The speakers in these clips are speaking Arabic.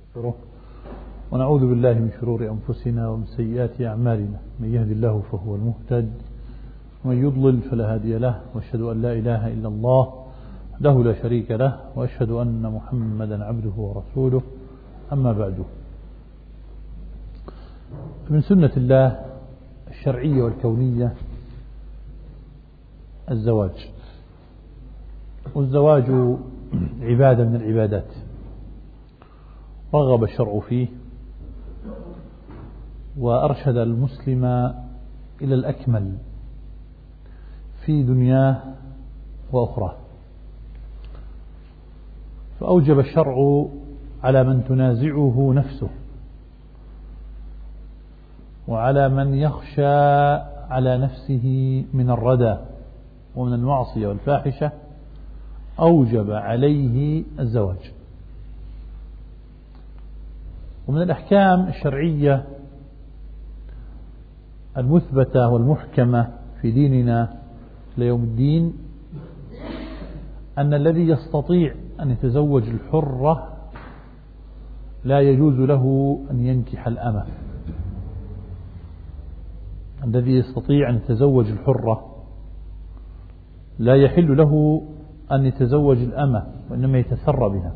ونستغفره ونعوذ بالله من شرور أنفسنا ومن سيئات أعمالنا، من يهد الله فهو المهتد ومن يضلل فلا هادي له، وأشهد أن لا إله إلا الله وحده لا شريك له، وأشهد أن محمدا عبده ورسوله. أما بعد، من سنة الله الشرعية والكونية الزواج، والزواج عبادة من العبادات رغب الشرع فيه وأرشد المسلم إلى الأكمل في دنياه وأخرى، فأوجب الشرع على من تنازعه نفسه وعلى من يخشى على نفسه من الردى ومن المعصية والفاحشة، أوجب عليه الزواج. ومن الأحكام الشرعية المثبتة والمحكمة في ديننا ليوم الدين أن الذي يستطيع أن يتزوج الحرة لا يجوز له أن ينكح الأمة. الذي يستطيع أن يتزوج الحرة لا يحل له أن يتزوج الأمة، وإنما يتسرى بها.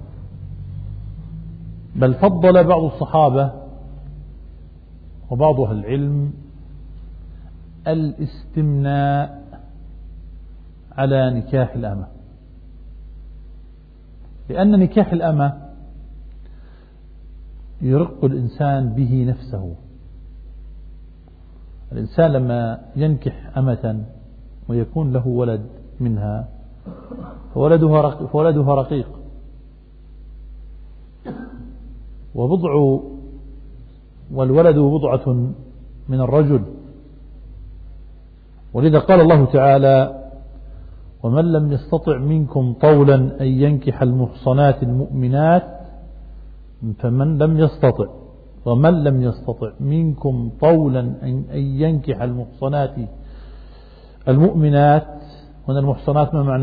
بل فضل بعض الصحابة وبعض أهل العلم الاستمناء على نكاح الأمة، لأن نكاح الأمة يرق الإنسان به نفسه. الإنسان لما ينكح أمة ويكون له ولد منها فولدها رقيق، والولد بضعة من الرجل. ولذا قال الله تعالى: ومن لم يستطع منكم طولا أن ينكح المحصنات المؤمنات ومن لم يستطع منكم طولا أن ينكح المحصنات المؤمنات. هنا المحصنات ما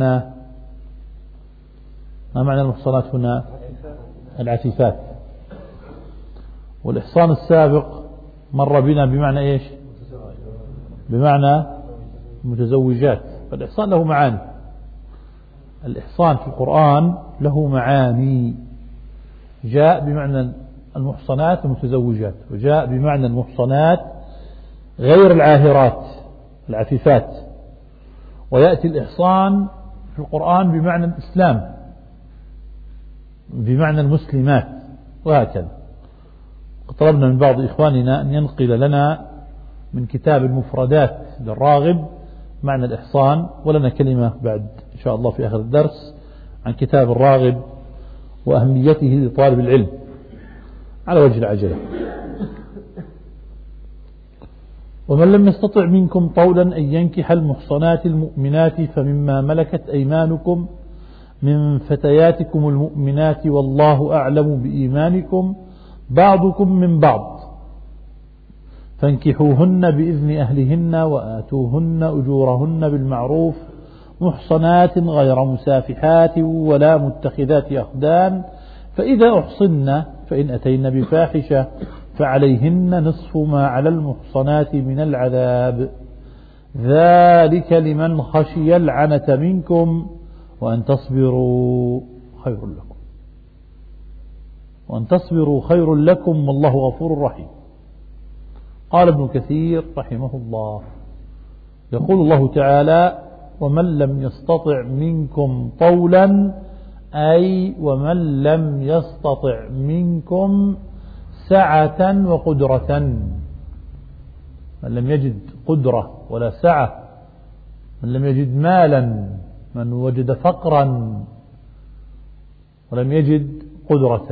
معنى المحصنات هنا؟ العفيفات. والإحصان السابق مر بنا بمعنى إيش؟ بمعنى متزوجات. فالإحصان له معاني. الإحصان في القرآن له معاني، جاء بمعنى المحصنات المتزوجات، وجاء بمعنى المحصنات غير العاهرات العفيفات، ويأتي الإحصان في القرآن بمعنى الإسلام، بمعنى المسلمات، وهكذا. طلبنا من بعض إخواننا أن ينقل لنا من كتاب المفردات للراغب معنى الإحصان، ولنا كلمة بعد إن شاء الله في آخر الدرس عن كتاب الراغب وأهميته لطالب العلم على وجه العجلة. ومن لم يستطع منكم طولا أن ينكح المحصنات المؤمنات فمما ملكت أيمانكم من فتياتكم المؤمنات والله أعلم بإيمانكم بعضكم من بعض فانكحوهن بإذن أهلهن وآتوهن أجورهن بالمعروف محصنات غير مسافحات ولا متخذات أخدان، فإذا أحصن فإن أتين بفاحشة فعليهن نصف ما على المحصنات من العذاب، ذلك لمن خشي العنة منكم وأن تصبروا خير لكم والله غفور رحيم. قال ابن كثير رحمه الله: يقول الله تعالى: ومن لم يستطع منكم طولا، أي ومن لم يستطع منكم سعة وقدرة. من لم يجد قدرة ولا سعة، من لم يجد مالا، من وجد فقرا ولم يجد قدرة،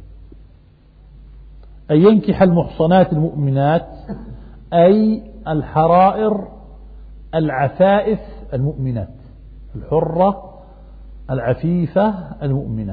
أن ينكح المحصنات المؤمنات، أي الحرائر العفائف المؤمنات، الحرة العفيفة المؤمنة.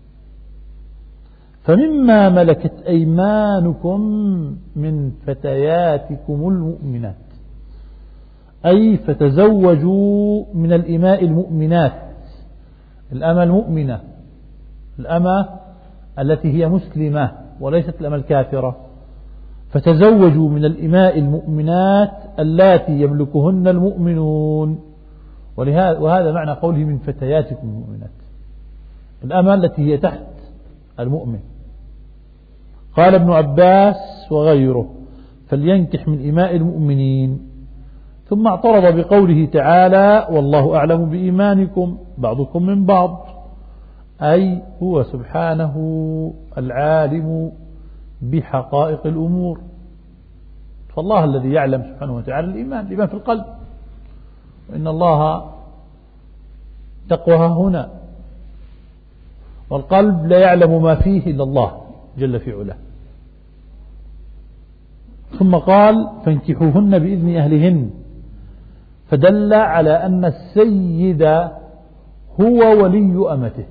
فمما ملكت أيمانكم من فتياتكم المؤمنات، أي فتزوجوا من الإماء المؤمنات، الأمة المؤمنة، الأمة التي هي مسلمة وليست الأمة الكافرة. فتزوجوا من الإماء المؤمنات اللاتي يملكهن المؤمنون، وهذا معنى قوله من فتياتكم المؤمنات، الأمة التي هي تحت المؤمن. قال ابن عباس وغيره فلينكح من إماء المؤمنين. ثم اعترض بقوله تعالى والله أعلم بإيمانكم بعضكم من بعض، أي هو سبحانه العالم بحقائق الأمور، فالله الذي يعلم سبحانه وتعالى الإيمان في القلب، وإن الله تقوى هنا، والقلب لا يعلم ما فيه إلا الله جل في علاه. ثم قال فانكحوهن بإذن أهلهن، فدل على أن السيد هو ولي أمته،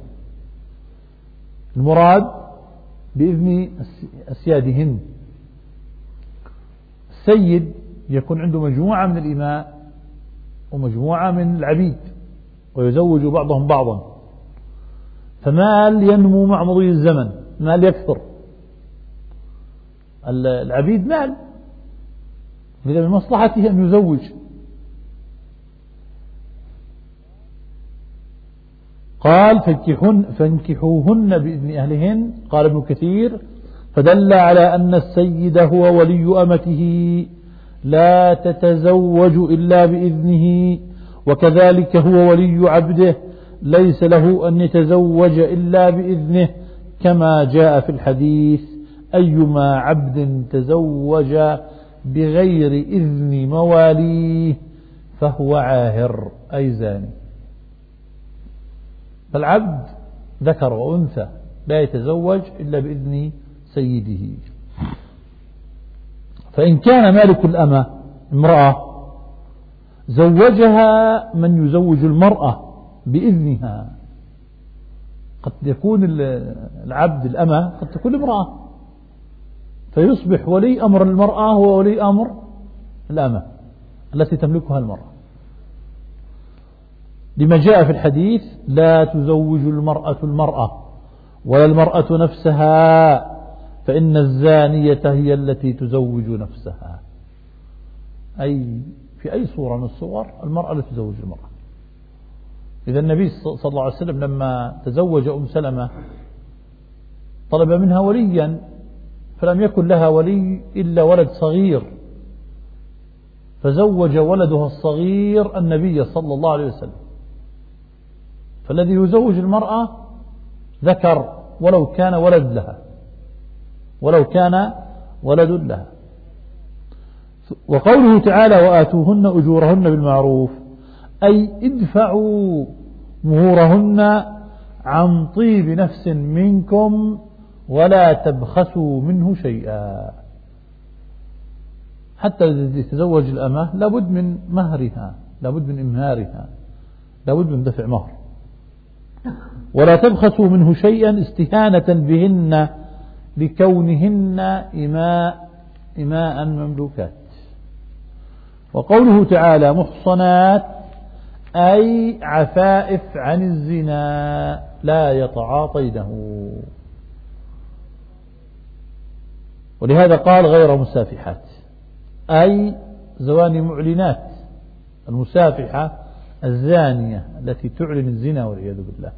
المراد بإذن أسيادهن. السيد يكون عنده مجموعة من الإماء ومجموعة من العبيد ويزوج بعضهم بعضا، فمال ينمو مع مضي الزمن، مال يكثر، العبيد مال، إذا من مصلحته أن يزوج. قال فانكحوهن بإذن أهلهن. قال ابن كثير فدل على أن السيد هو ولي أمته لا تتزوج إلا بإذنه، وكذلك هو ولي عبده ليس له أن يتزوج إلا بإذنه، كما جاء في الحديث أيما عبد تزوج بغير إذن مواليه فهو عاهر أي زاني. فالعبد ذكر وأنثى لا يتزوج إلا بإذن سيده. فإن كان مالك الأمة امرأة زوجها من يزوج المرأة بإذنها، قد يكون العبد الأمة قد تكون امرأة، فيصبح ولي أمر المرأة هو ولي أمر الأمة التي تملكها المرأة، لما جاء في الحديث لا تزوج المرأة المرأة ولا المرأة نفسها، فإن الزانية هي التي تزوج نفسها، أي في أي صورة من الصور المرأة التي تزوج المرأة. إذا النبي صلى الله عليه وسلم لما تزوج أم سلمة طلب منها وليا، فلم يكن لها ولي إلا ولد صغير، فزوج ولدها الصغير النبي صلى الله عليه وسلم. فالذي يزوج المرأة ذكر ولو كان ولد لها. وقوله تعالى وآتوهن أجورهن بالمعروف، أي ادفعوا مهورهن عن طيب نفس منكم ولا تبخسوا منه شيئا. حتى يتزوج الأمة لابد من مهرها، لابد من إمهارها، لابد من دفع مهر، ولا تبخسوا منه شيئا استهانة بهن لكونهن إماء مملوكات. وقوله تعالى محصنات أي عفائف عن الزنا لا يتعاطينه، ولهذا قال غير مسافحات، أي زواني معلنات، المسافحة الزانية التي تعلن الزنا والعياذ بالله.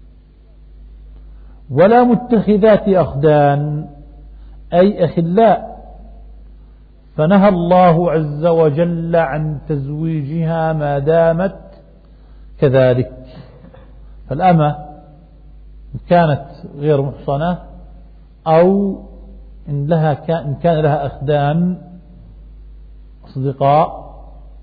ولا متخذات أخدان أي أخلاء، فنهى الله عز وجل عن تزويجها ما دامت كذلك. فالأمة إن كانت غير محصنة أو إن كان لها أخدان أصدقاء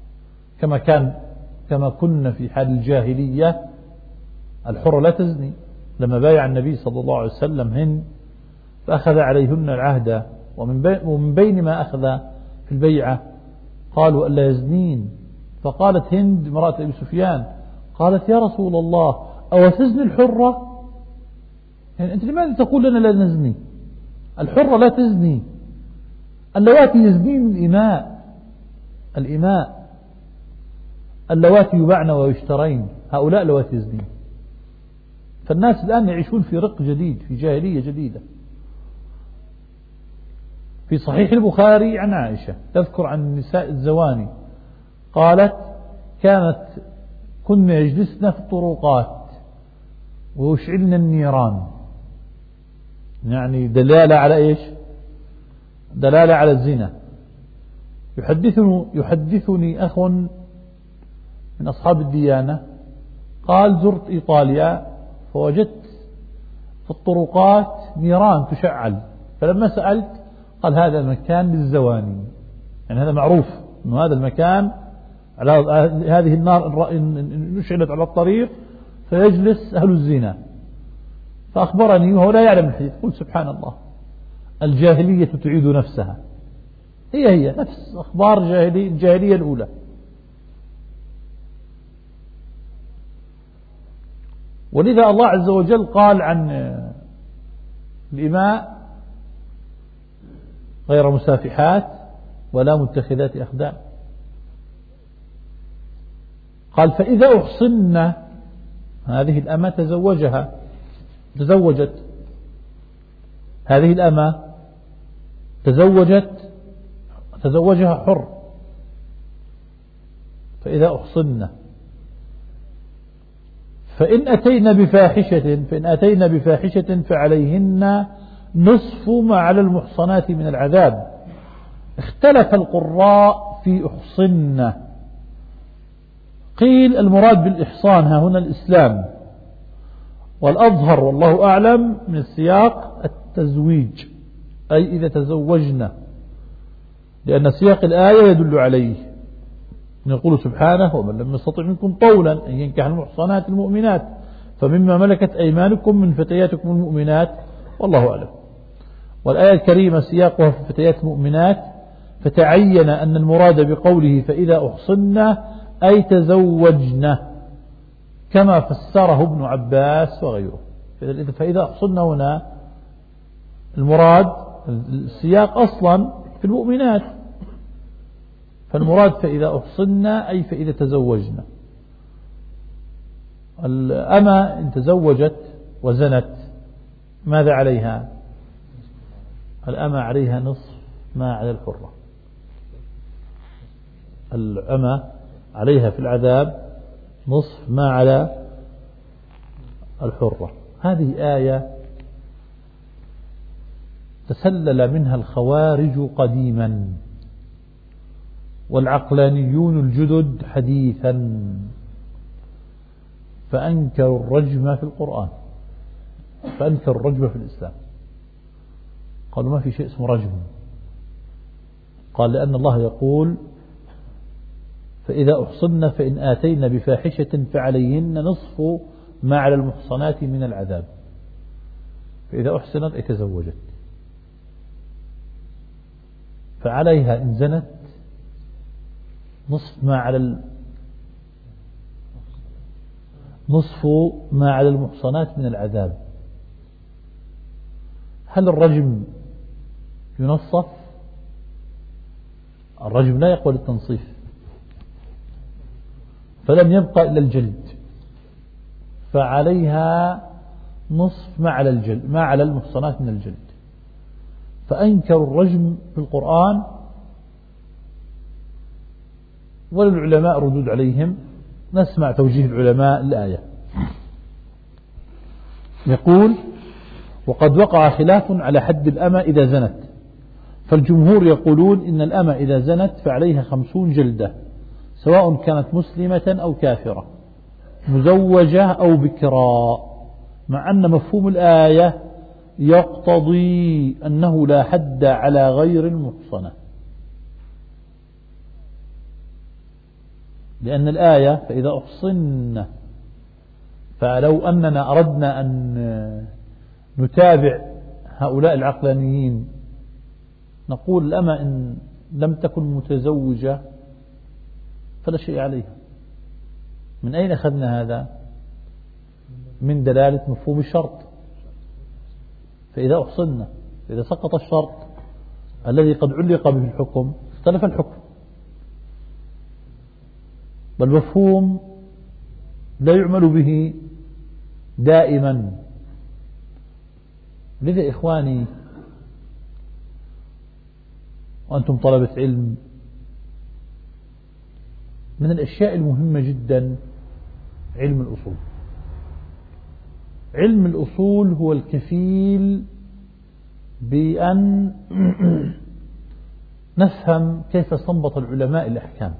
كما كنا في حال الجاهلية، الحرة لا تزني. لما بايع النبي صلى الله عليه وسلم هند فأخذ عليهن العهد، ومن بين ما أخذ في البيعة قالوا ألا يزنين، فقالت هند امرأة أبي سفيان قالت يا رسول الله أو تزني الحرة؟ يعني أنت لماذا تقول لنا لا نزني؟ الحرة لا تزني، اللواتي يزنين الإماء اللواتي يباعن ويشترين، هؤلاء اللواتي يزنين. فالناس الآن يعيشون في رق جديد، في جاهلية جديدة. في صحيح البخاري عن عائشة تذكر عن النساء الزواني قالت كنا يجلسن في الطرقات ويشعلن النيران، يعني دلالة على إيش؟ دلالة على الزنا. يحدثني أخ من أصحاب الديانة قال زرت إيطاليا فوجدت في الطرقات نيران تشعل، فلما سألت قال هذا مكان للزواني، يعني هذا معروف أنه هذا المكان على هذه النار نشعلت على الطريق فيجلس أهل الزنا. فأخبرني وهو لا يعلم الحديث، قلت سبحان الله، الجاهلية تعيد نفسها، هي نفس أخبار الجاهلية الأولى. ولذا الله عز وجل قال عن الإماء غير مسافحات ولا متخذات أخدان، قال فإذا أحصن، هذه الأمة تزوجت، هذه الأمة تزوجها حر، فإذا أحصن فإن أتينا بفاحشة فعليهن نصف ما على المحصنات من العذاب. اختلف القراء في أحصن، قيل المراد بالإحصان ها هنا الإسلام، والأظهر والله أعلم من السياق التزويج، أي إذا تزوجنا، لأن سياق الآية يدل عليه. يقول سبحانه ومن لم يستطع منكم طولا أن ينكح المحصنات المؤمنات فمما ملكت أيمانكم من فتياتكم المؤمنات، والله أعلم. والآية الكريمة سياقها في فتيات المؤمنات، فتعين أن المراد بقوله فإذا أحصنا أي تزوجنا، كما فسره ابن عباس وغيره. فإذا أحصنا هنا المراد السياق أصلا في المؤمنات، فالمراد فإذا أحصنا أي فإذا تزوجنا. الأمة إن تزوجت وزنت ماذا عليها؟ الأمة عليها نصف ما على الحرة، الأمة عليها في العذاب نصف ما على الحرة. هذه آية تسلل منها الخوارج قديما والعقلانيون الجدد حديثا، فأنكروا الرجم في القرآن، فأنكروا الرجم في الإسلام، قالوا ما في شيء اسمه رجم. قال لأن الله يقول فإذا أحصن فإن آتينا بفاحشة فعليهن نصف ما على المحصنات من العذاب، فإذا أحسنت أي تزوجت، فعليها إن زنت نصف ما على المحصنات من العذاب. هل الرجم ينصف؟ الرجم لا يقبل التنصيف، فلم يبقى إلا الجلد، فعليها نصف ما على المحصنات من الجلد. فأنكروا الرجم في القرآن، وللعلماء ردود عليهم. نسمع توجيه العلماء الآية. يقول وقد وقع خلاف على حد الأمة إذا زنت، فالجمهور يقولون إن الأمة إذا زنت فعليها 50 جلدة، سواء كانت مسلمة أو كافرة، مزوجة أو بكرا، مع أن مفهوم الآية يقتضي أنه لا حد على غير المحصنة، لأن الآية فإذا أحصن. فلو أننا أردنا أن نتابع هؤلاء العقلانيين نقول الأمة إن لم تكن متزوجة فلا شيء عليها. من أين أخذنا هذا؟ من دلالة مفهوم الشرط، فإذا أحصن، إذا سقط الشرط الذي قد علق به الحكم اختلف الحكم. بل مفهوم لا يعمل به دائما. لذا إخواني وأنتم طلبة علم، من الأشياء المهمة جدا علم الأصول. علم الأصول هو الكفيل بأن نفهم كيف استنبط العلماء الأحكام،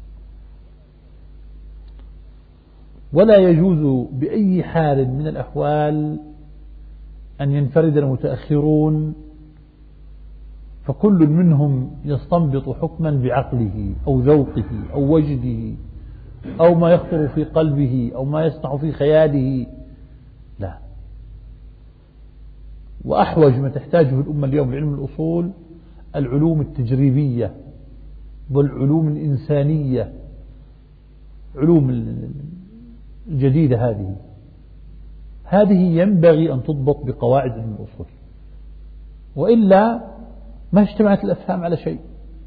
ولا يجوز بأي حال من الأحوال أن ينفرد المتأخرون فكل منهم يستنبط حكما بعقله أو ذوقه أو وجده أو ما يخطر في قلبه أو ما يسمع في خياله، لا. وأحوج ما تحتاجه الأمة اليوم لعلم الأصول العلوم التجريبية والعلوم الإنسانية، علوم الجديدة هذه ينبغي أن تضبط بقواعد علم الأصول، وإلا ما اجتمعت الأفهام على شيء.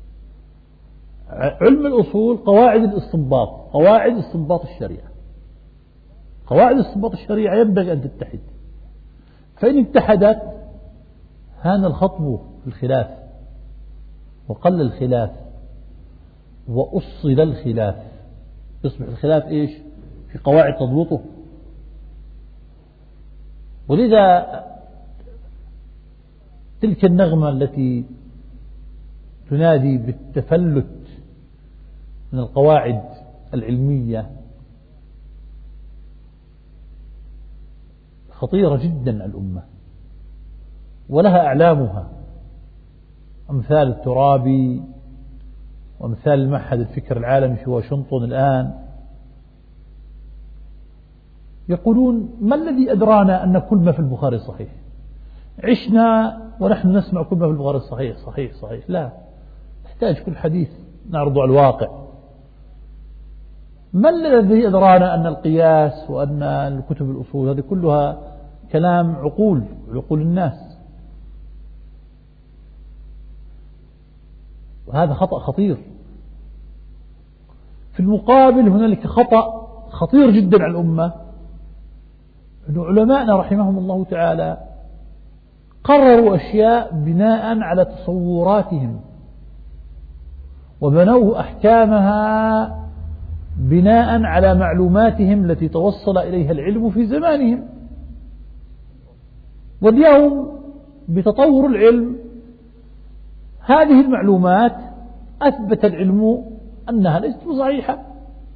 علم الأصول قواعد الاستنباط، قواعد استنباط الشريعة، قواعد استنباط الشريعة ينبغي أن تتحد، فإن اتحدت هان الخطب في الخلاف وقل الخلاف وأصل الخلاف، يصبح الخلاف إيش؟ في قواعد تضبطه. ولذا تلك النغمة التي تنادي بالتفلت من القواعد العلمية خطيرة جدا على الأمة، ولها أعلامها، أمثال الترابي وأمثال المعهد الفكر العالمي في واشنطن الآن، يقولون ما الذي أدرانا أن كل ما في البخاري صحيح؟ عشنا ونحن نسمع كل ما في البخاري صحيح صحيح صحيح. لا، نحتاج كل حديث نعرضه على الواقع. ما الذي أدرانا أن القياس وأن الكتب الأصول هذه كلها كلام عقول الناس؟ وهذا خطأ خطير. في المقابل هنالك خطأ خطير جدا على الأمة، أن علماءنا رحمهم الله تعالى قرروا أشياء بناء على تصوراتهم، وبنوه أحكامها بناء على معلوماتهم التي توصل إليها العلم في زمانهم. واليوم بتطور العلم هذه المعلومات أثبت العلم أنها ليست صحيحة،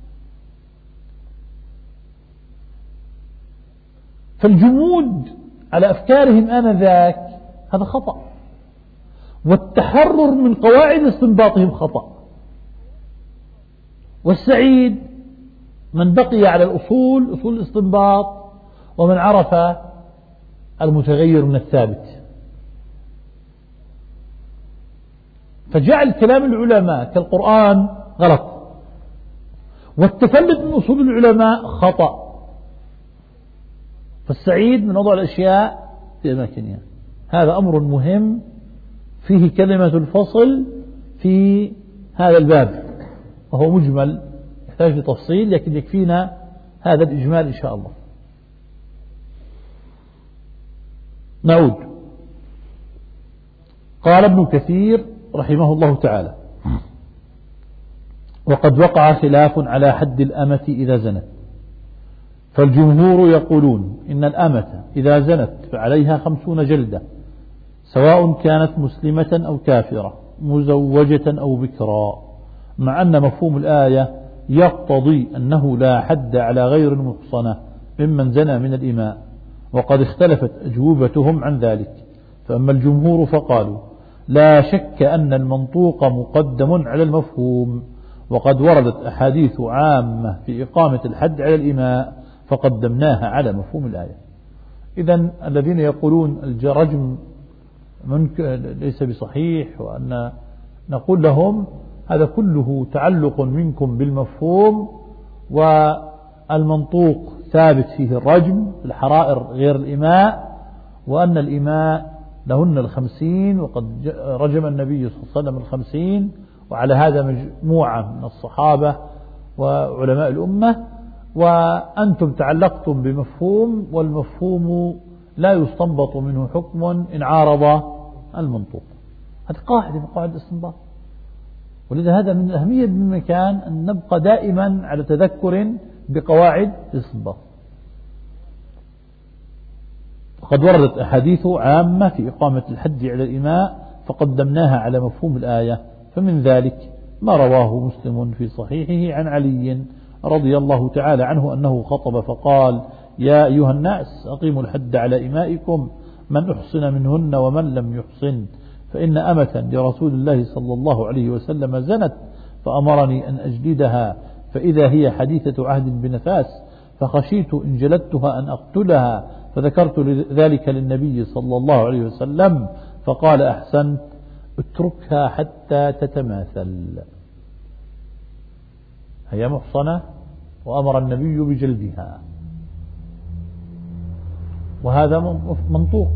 فالجمود على أفكارهم آنذاك هذا خطأ، والتحرر من قواعد استنباطهم خطأ. والسعيد من بقي على الأصول، أصول الاستنباط، ومن عرف المتغير من الثابت. فجعل كلام العلماء كالقرآن غلط، والتفلت من أصول العلماء خطأ. فالسعيد من وضع الأشياء في أماكنها. هذا أمر مهم فيه كلمة الفصل في هذا الباب، وهو مجمل يحتاج لتفصيل، لكن يكفينا هذا الإجمال إن شاء الله. نعود. قال ابن كثير رحمه الله تعالى: وقد وقع خلاف على حد الأمة إذا زنت، فالجمهور يقولون إن الأمة إذا زنت فعليها 50 جلدة، سواء كانت مسلمة أو كافرة، مزوجة أو بكرا، مع أن مفهوم الآية يقتضي أنه لا حد على غير المحصنة ممن زنى من الإماء، وقد اختلفت أجوبتهم عن ذلك. فأما الجمهور فقالوا: لا شك أن المنطوق مقدم على المفهوم، وقد وردت أحاديث عامة في إقامة الحد على الإماء فقدمناها على مفهوم الآية. إذن الذين يقولون الرجم ليس بصحيح، وأن نقول لهم هذا كله تعلق منكم بالمفهوم، والمنطوق ثابت فيه الرجم، الحرائر غير الإماء، وأن الإماء لهن 50، وقد رجم النبي صلى الله عليه وسلم 50، وعلى هذا مجموعة من الصحابة وعلماء الأمة، وأنتم تعلقتم بمفهوم، والمفهوم لا يستنبط منه حكم إن عارض المنطوق. هذه قاعدة من قواعد الاستنباط. ولذا هذا من الأهمية بمكان أن نبقى دائما على تذكر بقواعد الاستنباط. وقد وردت أحاديث عامة في إقامة الحد على الإماء فقدمناها على مفهوم الآية، فمن ذلك ما رواه مسلم في صحيحه عن علي رضي الله تعالى عنه أنه خطب فقال: يا أيها الناس أقيموا الحد على إمائكم من أحصن منهن ومن لم يحصن، فإن أمة لرسول الله صلى الله عليه وسلم زنت فأمرني أن أجلدها، فإذا هي حديثة عهد بنفاس، فخشيت إن جلدتها أن أقتلها، فذكرت ذلك للنبي صلى الله عليه وسلم فقال: أحسنت، اتركها حتى تتماثل. هي محصنة وأمر النبي بجلدها، وهذا منطوق.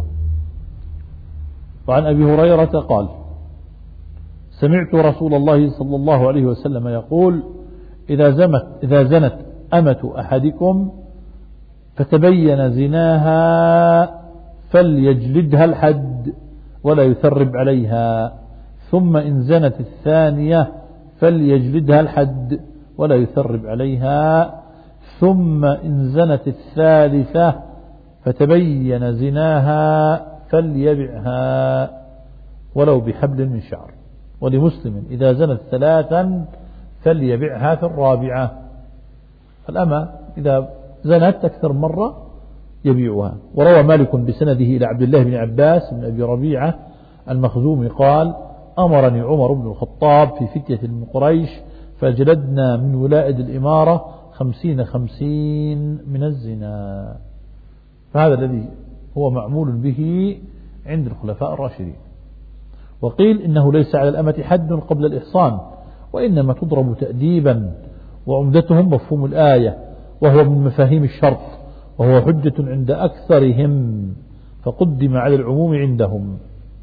وعن أبي هريرة قال: سمعت رسول الله صلى الله عليه وسلم يقول: إذا زنت أمة أحدكم فتبين زناها فليجلدها الحد ولا يثرب عليها، ثم إن زنت الثانية فليجلدها الحد ولا يثرب عليها، ثم إن زنت الثالثة فتبين زناها فليبعها ولو بحبل من شعر. ولمسلم: إذا زنت ثلاثا فليبعها في الرابعة. الأمة إذا زنت أكثر مرة يبيعها. وروى مالك بسنده إلى عبد الله بن عباس بن أبي ربيعة المخزومي قال: أمرني عمر بن الخطاب في فتية من قريش فجلدنا من ولائد الإمارة 50 من الزنا. فهذا الذي هو معمول به عند الخلفاء الراشدين. وقيل إنه ليس على الأمة حد قبل الإحصان، وإنما تضرب تأديبا، وعمدتهم مفهوم الآية، وهو من مفاهيم الشرط، وهو حجة عند أكثرهم فقدم على العموم عندهم.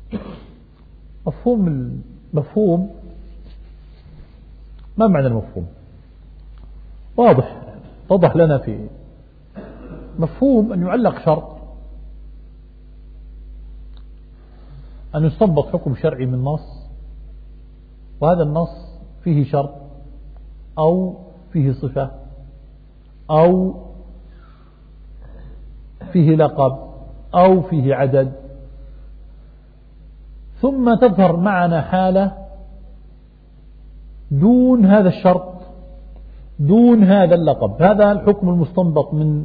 مفهوم ما معنى المفهوم؟ واضح، وضح لنا في مفهوم أن يعلق شرط، أن يستنبط حكم شرعي من نص، وهذا النص فيه شرط أو فيه صفة أو فيه لقب أو فيه عدد، ثم تظهر معنا حالة دون هذا الشرط، دون هذا اللقب، هذا الحكم المستنبط من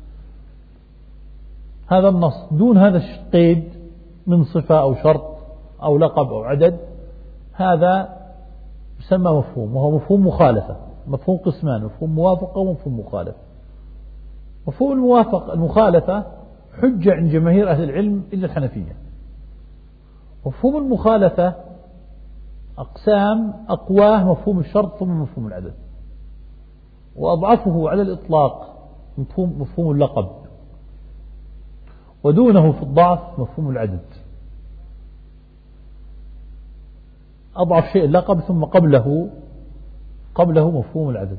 هذا النص دون هذا القيد من صفة أو شرط أو لقب أو عدد، هذا يسمى مفهوم، وهو مفهوم مخالفة. مفهوم قسمان: مفهوم موافقة ومفهوم مخالفة. مفهوم المخالفة حجة عند جماهير أهل العلم إلا الحنفية. مفهوم المخالفة أقسام، أقواه مفهوم الشرط ثم مفهوم العدد، وأضعفه على الإطلاق مفهوم اللقب، ودونه في الضعف مفهوم العدد. أضعف شيء اللقب، ثم قبله مفهوم العدد.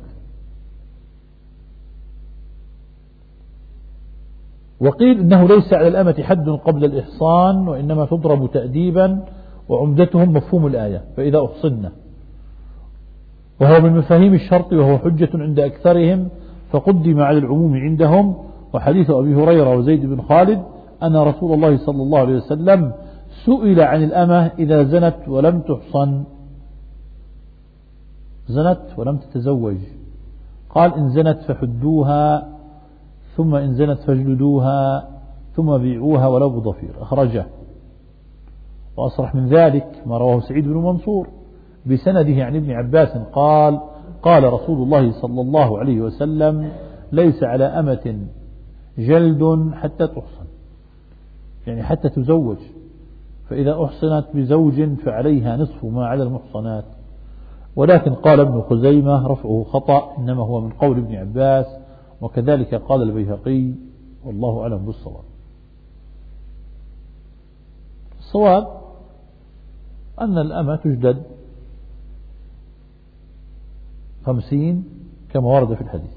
وقيل إنه ليس على الأمة حد قبل الإحصان، وإنما تضرب تأديبا، وعمدتهم مفهوم الآية فإذا أحصن، وهو من مفاهيم الشرط، وهو حجة عند أكثرهم فقدم على العموم عندهم. وحديث أبي هريرة وزيد بن خالد أن رسول الله صلى الله عليه وسلم سئل عن الأمة إذا زنت ولم تحصن، زنت ولم تتزوج، قال: إن زنت فحدوها، ثم إن زنت فاجلدوها، ثم بيعوها ولو بضفير. أخرجه. وأصرح من ذلك ما رواه سعيد بن منصور بسنده عن ابن عباس قال: قال رسول الله صلى الله عليه وسلم: ليس على أمة جلد حتى تحصن، يعني حتى تزوج، فإذا أحصنت بزوج فعليها نصف ما على المحصنات. ولكن قال ابن خزيمة رفعه خطأ، إنما هو من قول ابن عباس، وكذلك قال البيهقي، والله أعلم بالصواب. الصواب أن الأمة تجلد 50 كما ورد في الحديث.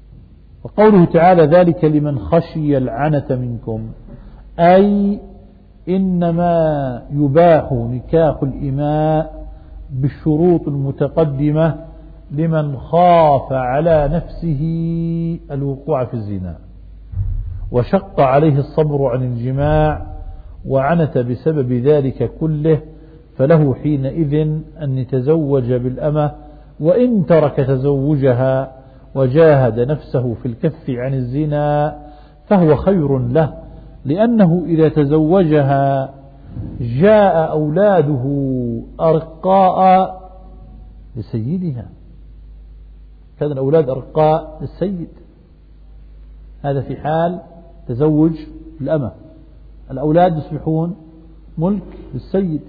وقوله تعالى: ذلك لمن خشي العنة منكم، أي إنما يباح نكاح الإماء بالشروط المتقدمة لمن خاف على نفسه الوقوع في الزنا وشق عليه الصبر عن الجماع وعنت بسبب ذلك كله، فله حينئذ أن يتزوج بالأمة، وإن ترك تزوجها وجاهد نفسه في الكف عن الزنا فهو خير له، لأنه إذا تزوجها جاء أولاده أرقاء لسيدها، كان الأولاد أرقاء للسيد. هذا في حال تزوج الأمة، الأولاد يصبحون ملك للسيد.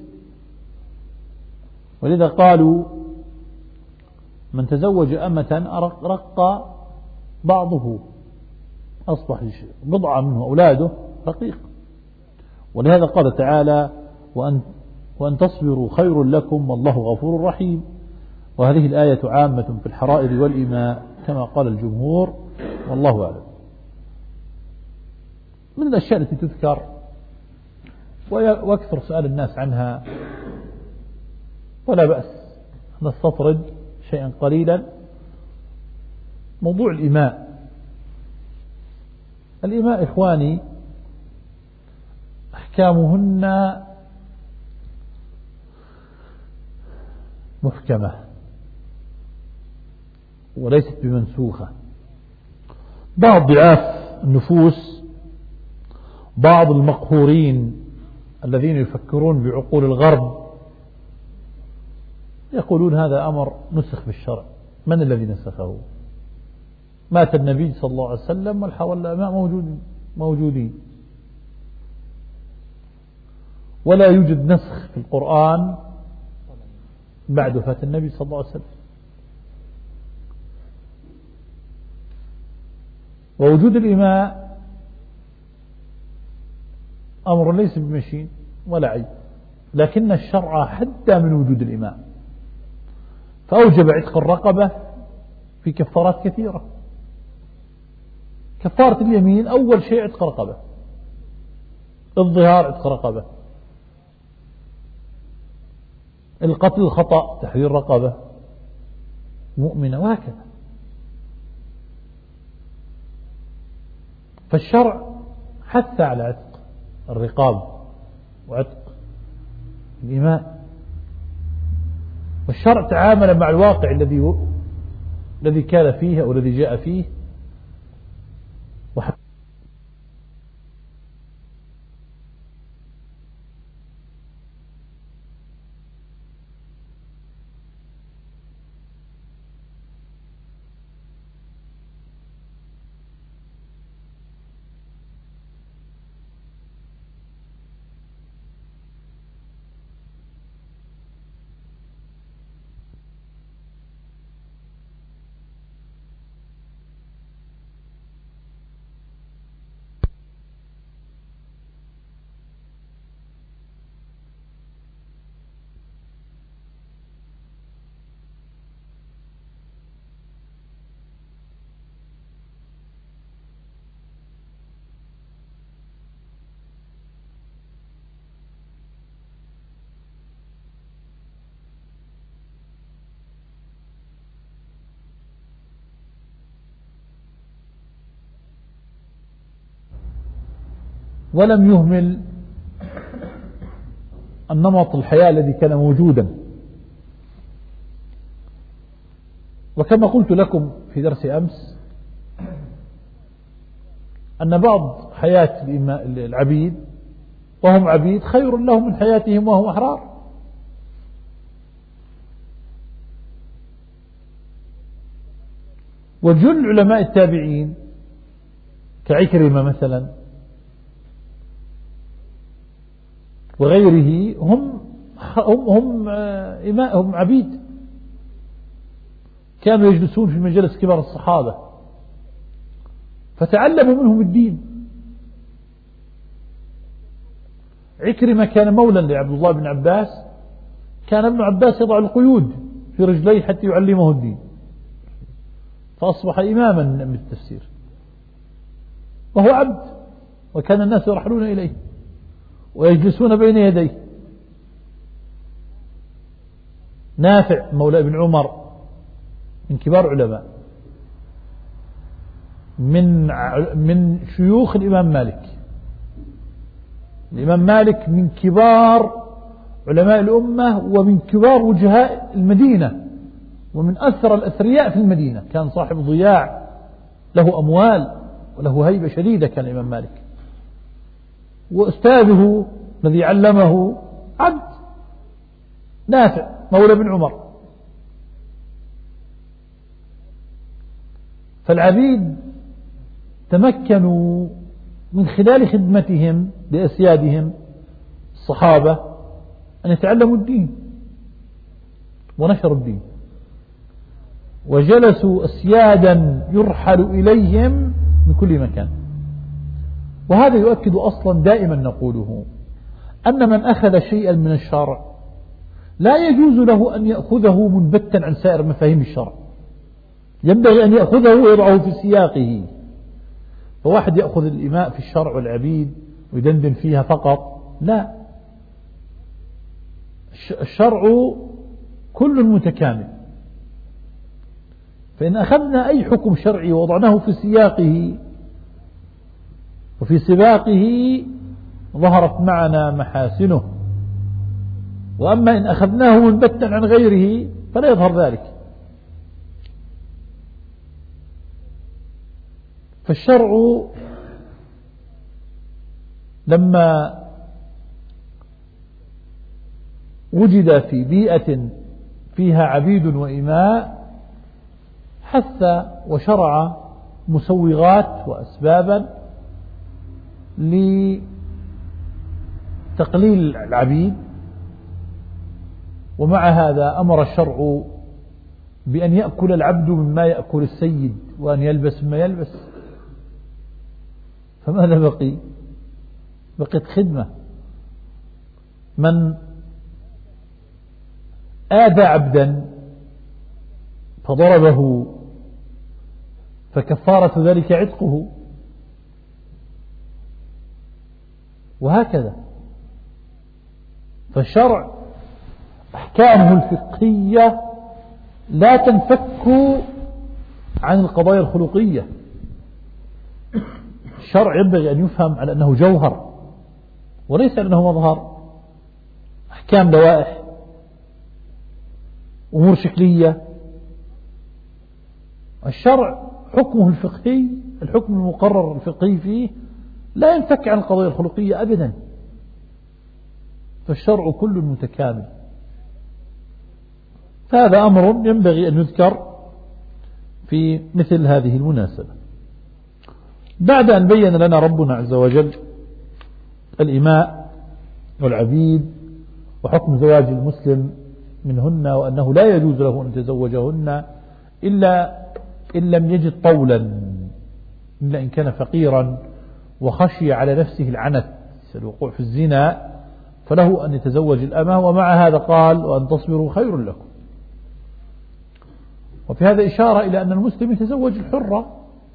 ولذا قالوا من تزوج أمة رق بعضه، أصبح بضعة منه أولاده رقيق. ولهذا قال تعالى وأن تصبروا خير لكم والله غفور رحيم. وهذه الآية عامة في الحرائر والإماء كما قال الجمهور، والله أعلم. من الأشياء التي تذكر وأكثر سؤال الناس عنها، ولا بأس نستطرد شيئا قليلا، موضوع الإماء. الإماء إخواني أحكامهن محكمة وليست بمنسوخة. بعض ضعاف النفوس، بعض المقهورين الذين يفكرون بعقول الغرب يقولون هذا أمر نسخ بالشرع. من الذي نسخه؟ مات النبي صلى الله عليه وسلم والحوالي موجودين، ولا يوجد نسخ في القرآن بعد وفاة النبي صلى الله عليه وسلم. ووجود الإماء أمر ليس بمشين ولا عيب، لكن الشرع حتى من وجود الإماء، فأوجب عتق الرقبة في كفارات كثيرة. كفارة اليمين أول شيء عتق رقبة، الظهار عتق رقبة، القتل الخطأ تحرير رقبة مؤمنة، وهكذا. فالشرع حث على عتق الرقاب وعتق الإماء، والشرع تعامل مع الواقع الذي كان فيه أو الذي جاء فيه. ولم يهمل النمط الحياة الذي كان موجودا. وكما قلت لكم في درس أمس أن بعض حياة العبيد وهم عبيد خير لهم من حياتهم وهم أحرار. وجل علماء التابعين كعكرمة مثلا وغيره هم عبيد، كانوا يجلسون في مجلس كبار الصحابة فتعلموا منهم الدين. عكرمة كان مولا لعبد الله بن عباس، كان ابن عباس يضع القيود في رجليه حتى يعلمه الدين، فأصبح إماما بالتفسير وهو عبد، وكان الناس يرحلون إليه. ويجلسون بين يديه. نافع مولى ابن عمر من كبار علماء، من شيوخ الإمام مالك. الإمام مالك من كبار علماء الأمة ومن كبار وجهاء المدينة ومن أثر الأثرياء في المدينة، كان صاحب ضياع، له أموال وله هيبة شديدة كان الإمام مالك. وأستاذه الذي علمه عبد نافع مولى بن عمر. فالعبيد تمكنوا من خلال خدمتهم لأسيادهم الصحابة أن يتعلموا الدين ونشروا الدين، وجلسوا أسيادا يرحل إليهم من كل مكان. وهذا يؤكد أصلا دائما نقوله أن من أخذ شيئا من الشرع لا يجوز له أن يأخذه منبتا عن سائر مفاهيم الشرع، ينبغي أن يأخذه ويضعه في سياقه. فواحد يأخذ الإماء في الشرع والعبيد ويدندن فيها فقط، لا، الشرع كل متكامل. فإن أخذنا أي حكم شرعي ووضعناه في سياقه وفي سباقه ظهرت معنا محاسنه، وأما إن أخذناه منبتا عن غيره فلا يظهر ذلك. فالشرع لما وجد في بيئة فيها عبيد وإماء حث وشرع مسوغات وأسبابا لتقليل العبيد. ومع هذا أمر الشرع بأن يأكل العبد مما يأكل السيد وأن يلبس مما يلبس. فماذا بقي؟ بقيت خدمة. من آذى عبدا فضربه فكفارة ذلك عتقه، وهكذا. فالشرع أحكامه الفقهية لا تنفك عن القضايا الخلقية. الشرع ينبغي أن يفهم على أنه جوهر وليس على أنه مظهر. أحكام لوائح، أمور شكلية. الشرع حكمه الفقهي، الحكم المقرر الفقهي فيه لا ينفك عن القضايا الخلقية أبدا. فالشرع كل متكامل. هذا أمر ينبغي أن يذكر في مثل هذه المناسبة. بعد أن بين لنا ربنا عز وجل الإماء والعبيد وحكم زواج المسلم منهن، وأنه لا يجوز له أن يتزوجهن إلا إن لم يجد طولا، إلا إن كان فقيرا وخشي على نفسه العنت الوقوع في الزنا، فله أن يتزوج الأمة. ومع هذا قال وأن تصبروا خير لكم. وفي هذا إشارة إلى أن المسلم يتزوج الحرة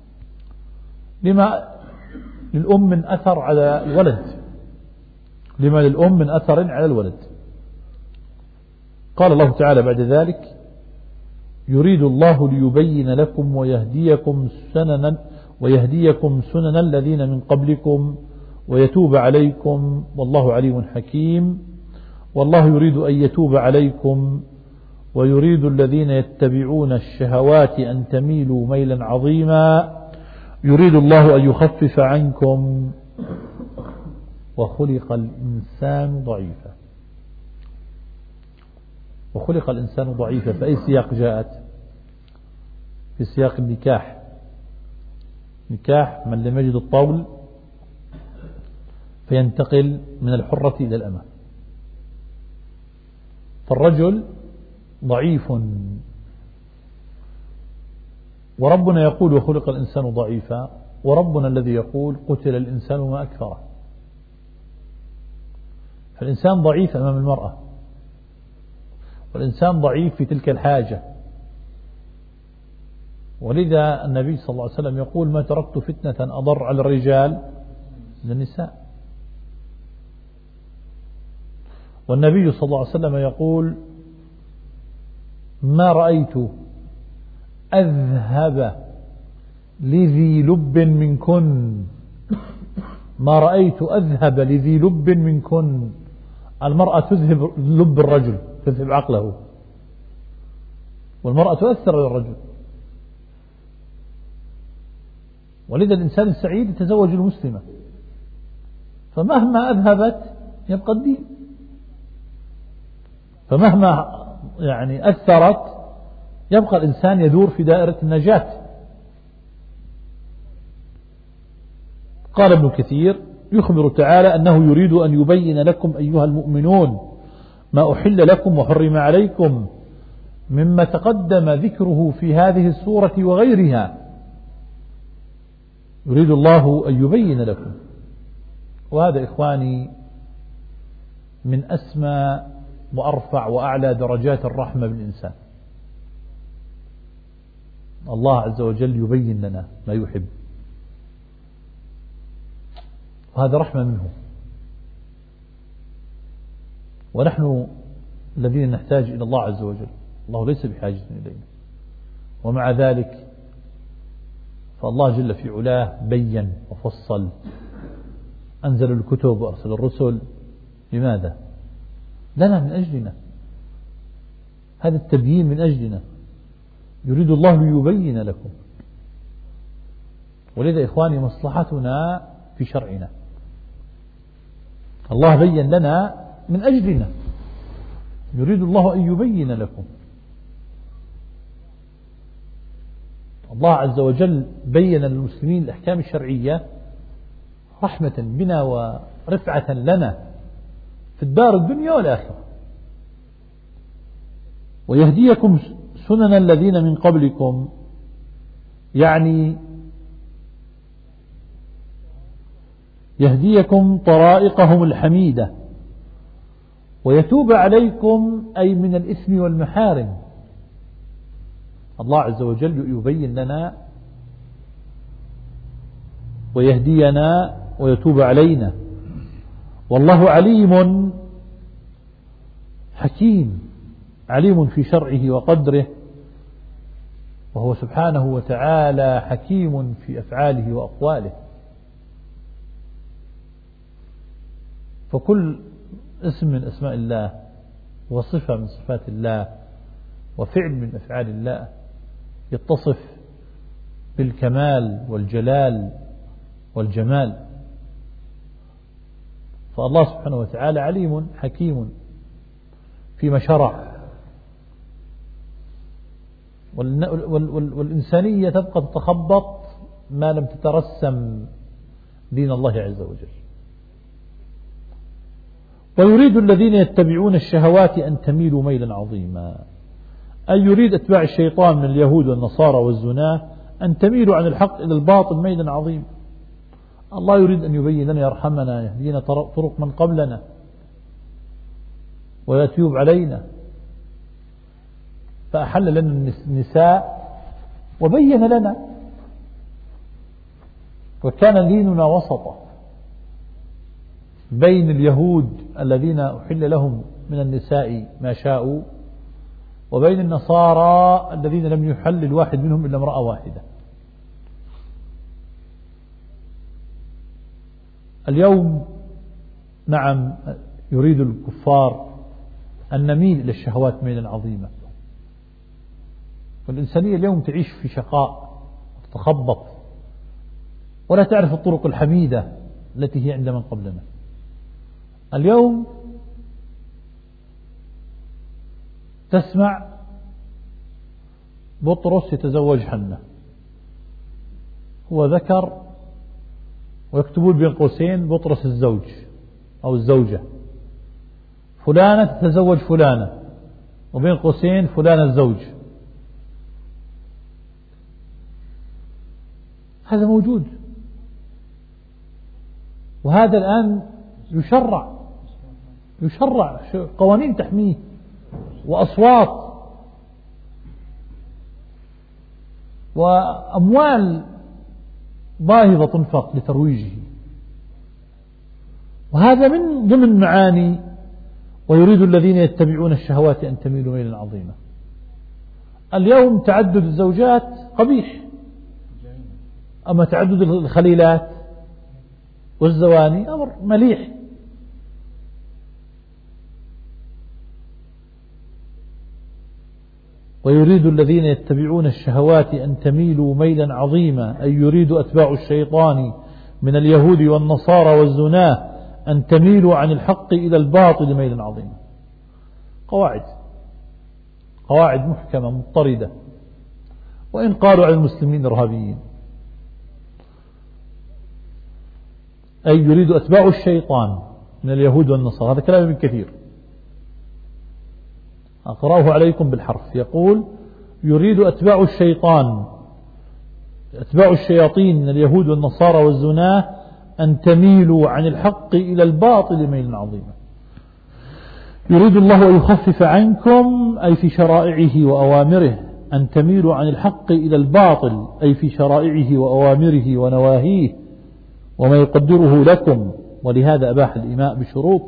لما للأم من أثر على الولد، لما للأم من أثر على الولد. قال الله تعالى بعد ذلك: يريد الله ليبين لكم ويهديكم سنن الذين من قبلكم ويتوب عليكم والله عليم حكيم. والله يريد أن يتوب عليكم ويريد الذين يتبعون الشهوات أن تميلوا ميلا عظيما. يريد الله أن يخفف عنكم وخلق الإنسان ضعيفا. وخلق الإنسان ضعيفا في أي سياق جاءت؟ في سياق النكاح. نكاح من لم يجد الطول فينتقل من الحرة إلى الأمة. فالرجل ضعيف، وربنا يقول وخلق الإنسان ضعيفا، وربنا الذي يقول قتل الإنسان ما أكثره. فالإنسان ضعيف أمام المرأة، والإنسان ضعيف في تلك الحاجة. ولذا النبي صلى الله عليه وسلم يقول: ما تركت فتنة أضر على الرجال من النساء. والنبي صلى الله عليه وسلم يقول ما رأيت أذهب لذي لب منكن، ما رأيت أذهب لذي لب منكن. المرأة تذهب لب الرجل، تذهب عقله، والمرأة تؤثر على الرجل. ولذا الإنسان السعيد يتزوج المسلمة، فمهما أذهبت يبقى الدين، فمهما يعني أثرت يبقى الإنسان يدور في دائرة النجاة. قال ابن كثير يخبر تعالى أنه يريد أن يبين لكم أيها المؤمنون ما أحل لكم وحرم عليكم مما تقدم ذكره في هذه السورة وغيرها. يريد الله أن يبين لكم. وهذا إخواني من أسمى وأرفع وأعلى درجات الرحمة بالإنسان. الله عز وجل يبين لنا ما يحب، وهذا رحمة منه. ونحن الذين نحتاج إلى الله عز وجل، الله ليس بحاجة إلينا، ومع ذلك فالله جل في علاه بين وفصل، أنزل الكتب وأرسل الرسل. لماذا؟ لنا، من أجلنا، هذا التبيين من أجلنا، يريد الله ليبين لكم. ولذا إخواني مصلحتنا في شرعنا، الله بين لنا من أجلنا، يريد الله أن يبين لكم. الله عز وجل بين للمسلمين الأحكام الشرعية رحمة بنا ورفعة لنا في الدار الدنيا والآخرة، ويهديكم سنن الذين من قبلكم، يعني يهديكم طرائقهم الحميدة، ويتوب عليكم أي من الإثم والمحارم. الله عز وجل يبين لنا ويهدينا ويتوب علينا. والله عليم حكيم، عليم في شرعه وقدره، وهو سبحانه وتعالى حكيم في أفعاله وأقواله. فكل اسم من أسماء الله وصفة من صفات الله وفعل من أفعال الله يتصف بالكمال والجلال والجمال. فالله سبحانه وتعالى عليم حكيم فيما شرع، والإنسانية تبقى تتخبط ما لم تترسم دين الله عز وجل. ويريد الذين يتبعون الشهوات أن تميلوا ميلا عظيما، أي يريد أتباع الشيطان من اليهود والنصارى والزناة أن تميلوا عن الحق إلى الباطل ميلا عظيما. الله يريد أن يبين لنا، يرحمنا، يهدينا طرق من قبلنا ويتوب علينا. فأحل لنا النساء وبين لنا، وكان ديننا وسطا بين اليهود الذين أحل لهم من النساء ما شاءوا، وبين النصارى الذين لم يحل الواحد منهم إلا امرأة واحدة. اليوم نعم يريد الكفار أن نميل إلى الشهوات ميلا عظيما، والإنسانية اليوم تعيش في شقاء وتتخبط ولا تعرف الطرق الحميدة التي هي عند من قبلنا. اليوم تسمع بطرس يتزوج حنة، هو ذكر، ويكتبون بين قوسين بطرس الزوج أو الزوجة، فلانة تتزوج فلانة وبين قوسين فلان الزوج. هذا موجود، وهذا الآن يشرع قوانين تحميه وأصوات وأموال باهظة تنفق لترويجه. وهذا من ضمن معاني ويريد الذين يتبعون الشهوات أن تميلوا ميلا عظيما. اليوم تعدد الزوجات قبيح، أما تعدد الخليلات والزواني أمر مليح. ويريد الذين يتبعون الشهوات أن تميلوا ميلا عظيما، أي يريد أتباع الشيطان من اليهود والنصارى والزناه أن تميلوا عن الحق إلى الباطل ميلا عظيما. قواعد محكمة مضطردة، وإن قالوا على المسلمين إرهابيين. أي يريد أتباع الشيطان من اليهود والنصارى، هذا كلام ابن كثير أقرأه عليكم بالحرف. يقول يريد أتباع الشيطان، أتباع الشياطين من اليهود والنصارى والزناه أن تميلوا عن الحق إلى الباطل ميلا عظيما. يريد الله أن يخفف عنكم، أي في شرائعه وأوامره، أن تميلوا عن الحق إلى الباطل، أي في شرائعه وأوامره ونواهيه وما يقدره لكم. ولهذا أباح الإماء بشروط.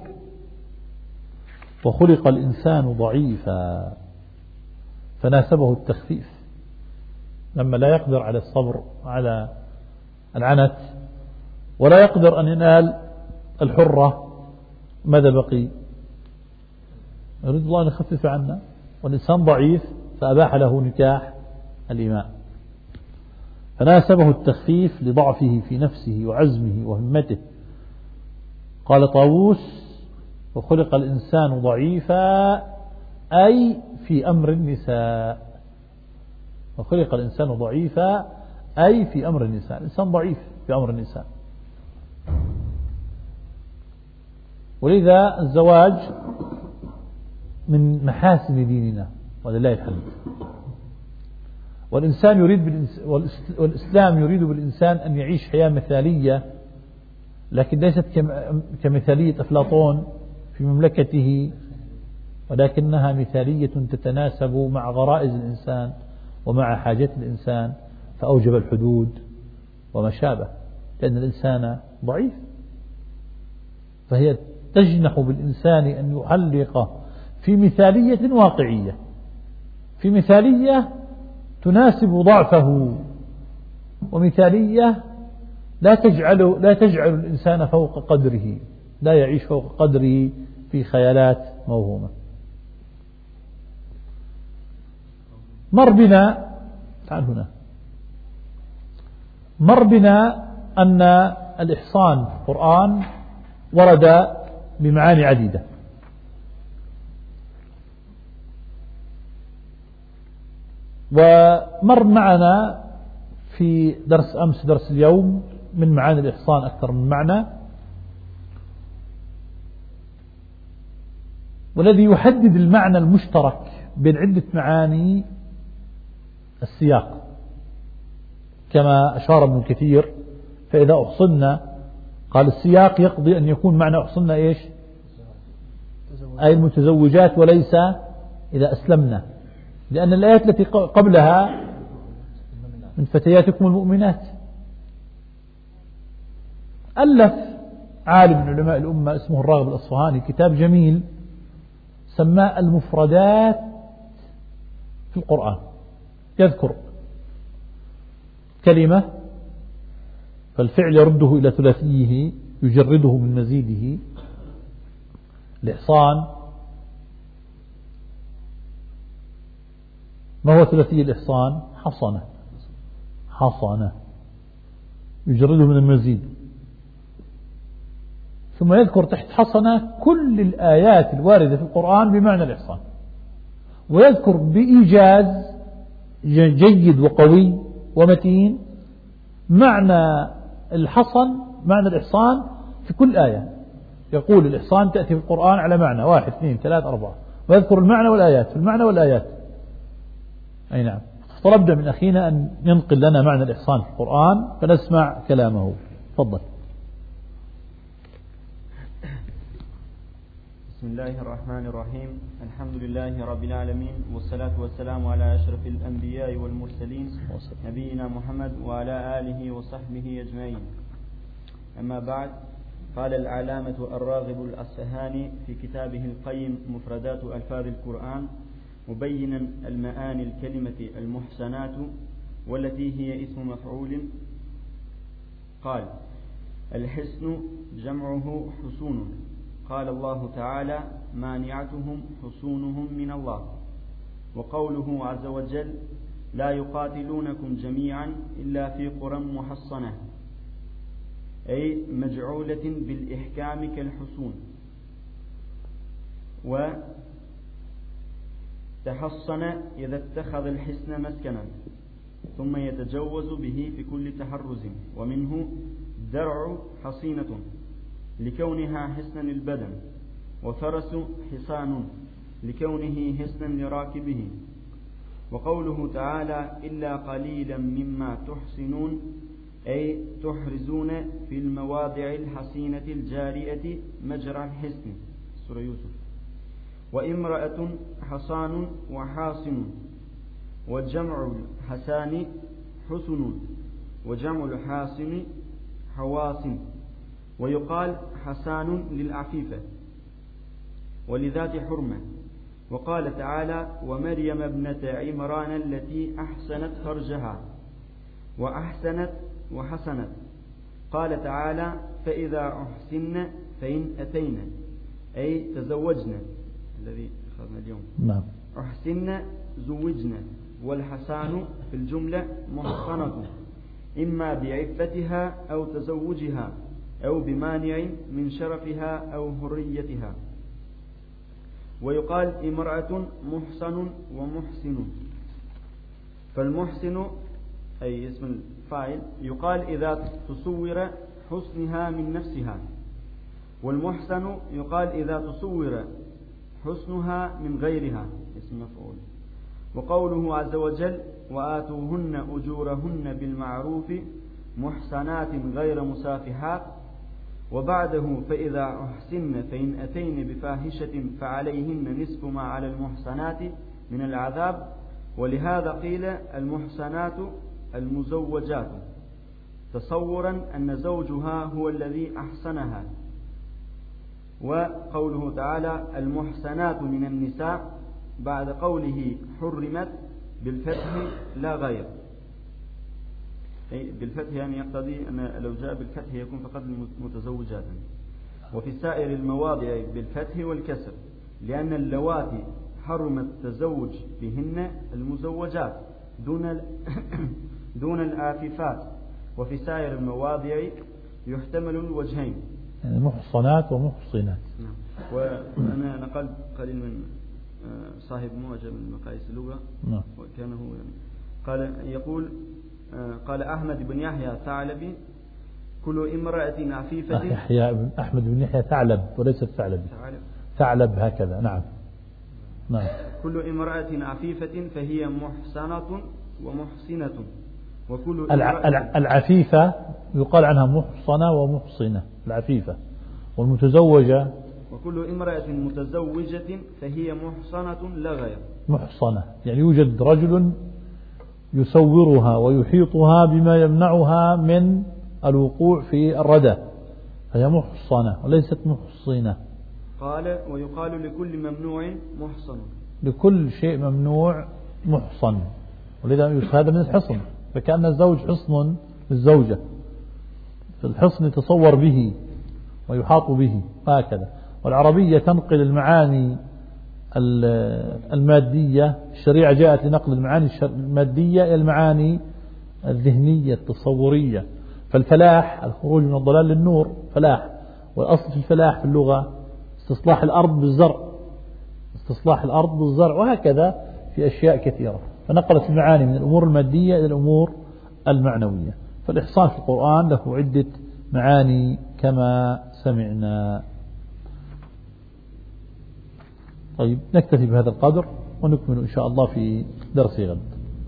وخلق الإنسان ضعيفا فناسبه التخفيف، لما لا يقدر على الصبر على العنت ولا يقدر أن ينال الحرة، ماذا بقي؟ يريد الله أن يخفف عنا، والإنسان ضعيف فأباح له نكاح الإماء، فناسبه التخفيف لضعفه في نفسه وعزمه وهمته. قال طاووس وخلق الإنسان ضعيفا أي في أمر النساء. وخلق الإنسان ضعيفا أي في أمر النساء، الإنسان ضعيف في أمر النساء. ولذا الزواج من محاسن ديننا ولله الحمد. والإنسان يريد والإسلام يريد بالإنسان أن يعيش حياة مثالية، لكن ليست كمثالية أفلاطون في مملكته، ولكنها مثالية تتناسب مع غرائز الإنسان ومع حاجة الإنسان، فأوجب الحدود وما شابه، لأن الإنسان ضعيف. فهي تجنح بالإنسان أن يعلق في مثالية واقعية، في مثالية تناسب ضعفه، ومثالية لا تجعل الإنسان فوق قدره، لا يعيش فوق قدره في خيالات موهومة. مر بنا، تعال هنا، مر بنا أن الإحصان في القرآن ورد بمعاني عديدة، ومر معنا في درس أمس درس اليوم من معاني الإحصان أكثر من معنى. والذي يحدد المعنى المشترك بين عدة معاني السياق، كما أشار ابن كثير فإذا أحصنا، قال السياق يقضي أن يكون معنى أحصنا إيش؟ أي المتزوجات، وليس إذا أسلمنا، لأن الآيات التي قبلها من فتياتكم المؤمنات. ألف عالم من علماء الأمة اسمه الراغب الأصفهاني كتاب جميل سماه المفردات في القرآن، يذكر كلمة فالفعل يرده إلى ثلاثيه يجرده من مزيده. الإحصان ما هو ثلاثي الإحصان؟ حصنة يجرده من المزيد. ثم يذكر تحت حصنة كل الآيات الواردة في القرآن بمعنى الإحصان، ويذكر بإيجاز جيد وقوي ومتين معنى الحصن، معنى الإحصان في كل آية. يقول الإحصان تأتي في القرآن على معنى 1 2 3 4، ويذكر المعنى والآيات في المعنى والآيات. أي نعم. طلبنا من أخينا أن ينقل لنا معنى الإحصان في القرآن فنسمع كلامه. تفضل. بسم الله الرحمن الرحيم. الحمد لله رب العالمين، والصلاة والسلام على أشرف الأنبياء والمرسلين نبينا محمد وعلى آله وصحبه أجمعين. أما بعد، قال العلامة الراغب الأصفهاني في كتابه القيم مفردات ألفاظ القرآن مبينا المعاني الكلمة المحسنات والتي هي اسم مفعول، قال: الحسن جمعه حصون، قال الله تعالى: مانعتهم حصونهم من الله. وقوله عز وجل: لا يقاتلونكم جميعا إلا في قرى محصنة، أي مجعولة بالإحكام كالحصون. وتحصن إذا اتخذ الحصن مسكنا ثم يتجوز به في كل تحرز، ومنه درع حصينة لكونها حصنا للبدن، وفرس حصان لكونه حصنا لراكبه. وقوله تعالى: إلا قليلا مما تحصنون، أي تحرزون في المواضع الحصينة الجارية مجرى الحصن، سورة يوسف. وامرأة حصان وحاصن، وجمع الحسان حسن، وجمع الحاصن حواصن. ويقال حسان للعفيفة ولذات حرمة. وقال تعالى: ومريم ابنة عمران التي أحسنت فرجها وأحسنت وحسنت. قال تعالى: فإذا أحسن فإن أتينا، أي تزوجنا، الذي أخذنا اليوم. نعم. أحسن زوجنا. والحسان في الجملة محصنة، إما بعفتها أو تزوجها أو بمانع من شرفها أو حريتها. ويقال امرأة محصن ومحسن. فالمحسن أي اسم الفاعل يقال إذا تصور حسنها من نفسها، والمحسن يقال إذا تصور حسنها من غيرها، اسم مفعول. وقوله عز وجل: وآتوهن أجورهن بالمعروف محسنات غير مسافحات. وبعده: فإذا أحسن فإن أتين بفاحشة فعليهن نصف ما على المحسنات من العذاب. ولهذا قيل المحسنات المزوجات، تصورا أن زوجها هو الذي أحسنها. وقوله تعالى: المحسنات من النساء، بعد قوله حرمت بالفتح لا غير، أي بالفتح يعني يقتضي أن لو جاء بالفتح يكون فقط المتزوجات. وفي سائر المواضع بالفتح والكسر، لأن اللواتي حرم التزوج بهن المزوجات دون الآففات. وفي سائر المواضع يحتمل الوجهين، يعني محصنات ومحصنات. نعم. وأنا نقلت قليل من صاحب معجم مقاييس اللغة، نعم. وكان هو يعني قال يقول قال أحمد بن يحيى ثعلبي: كل امرأة عفيفة. يحيى أحمد بن يحيى ثعلب وليس ثعلبي. ثعلب هكذا. نعم. نعم. كل امرأة عفيفة فهي محسنة ومحسنة. وكل العفيفة يقال عنها محصنة ومحصنة، العفيفة. والمتزوجة: وكل امرأة متزوجة فهي محصنة لا غير. محصنة يعني يوجد رجل يسورها ويحيطها بما يمنعها من الوقوع في الردى، فهي محصنة وليست محصنة. قال: ويقال لكل ممنوع محصن. لكل شيء ممنوع محصن، ولذا هذا من الحصن، فكأن الزوج حصن للزوجة، فالحصن يتصور به ويحاط به هكذا. والعربية تنقل المعاني المادية، الشريعة جاءت لنقل المعاني المادية إلى المعاني الذهنية التصورية. فالفلاح الخروج من الضلال للنور فلاح، والأصل في الفلاح في اللغة استصلاح الأرض بالزرع، استصلاح الأرض بالزرع، وهكذا في أشياء كثيرة. فنقلت المعاني من الأمور المادية إلى الأمور المعنوية. فالإحصان في القرآن له عدة معاني كما سمعنا. طيب نكتفي بهذا القدر ونكمل إن شاء الله في درس غد.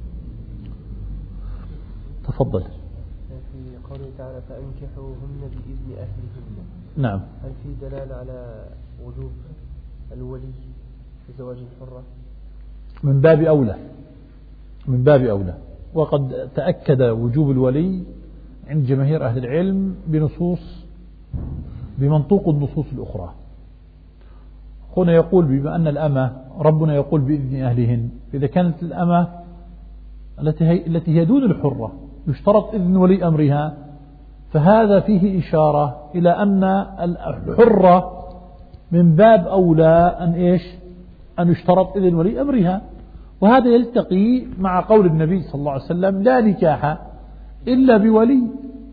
تفضل. في قوله تعالى: فأنكحوهن بإذن أهلهن. نعم. هل في دلالة على وجوب الولي في زواج الحرة؟ من باب أولى، من باب أولى. وقد تأكد وجوب الولي عند جماهير أهل العلم بمنطوق النصوص الأخرى. هنا يقول بما أن الأمة ربنا يقول بإذن أهلهن، إذا كانت الأمة التي هي دون الحرة يشترط إذن ولي أمرها، فهذا فيه إشارة إلى أن الحرة من باب أولى أن يشترط إذن ولي أمرها. وهذا يلتقي مع قول النبي صلى الله عليه وسلم لا نكاح إلا بولي،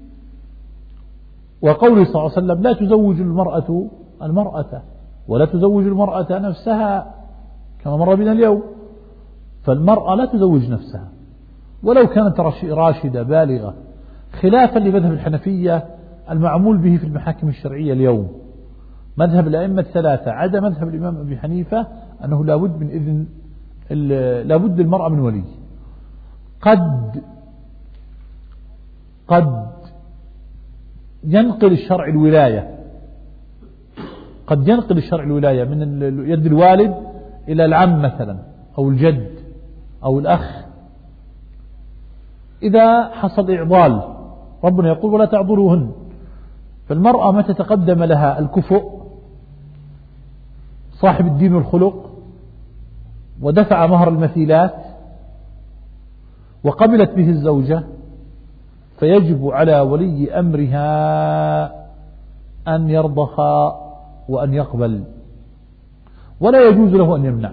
وقوله صلى الله عليه وسلم لا تزوج المرأة ولا تزوج المرأة نفسها كما مر بنا اليوم. فالمرأة لا تزوج نفسها ولو كانت راشدة بالغة، خلافا لمذهب الحنفية المعمول به في المحاكم الشرعية اليوم. مذهب الأئمة الثلاثة عدا مذهب الإمام أبي حنيفة أنه لابد من إذن، لابد المرأة من ولي. قد ينقل الشرع الولاية، قد ينقل الشرع الولاية من يد الوالد إلى العم مثلا أو الجد أو الأخ إذا حصل إعضال. ربنا يقول ولا تعضلوهن، فالمرأة متى تقدم لها الكفؤ صاحب الدين والخلق ودفع مهر المثيلات وقبلت به الزوجة، فيجب على ولي أمرها أن يرضخ وأن يقبل، ولا يجوز له أن يمنع.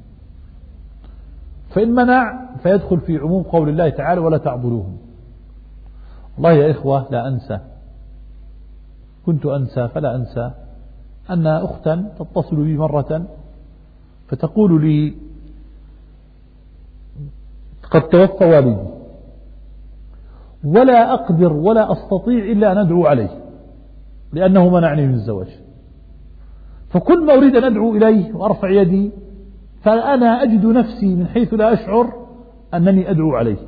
فإن منع فيدخل في عموم قول الله تعالى ولا تعضلوهم. والله يا إخوة لا أنسى، كنت أنسى فلا أنسى أن أختا تتصل بي مرة فتقول لي قد توفى والدي ولا أقدر ولا أستطيع إلا أن أدعو عليه لأنه منعني من الزواج، فكل ما أريد أن أدعو إليه وأرفع يدي فأنا أجد نفسي من حيث لا أشعر أنني أدعو عليه.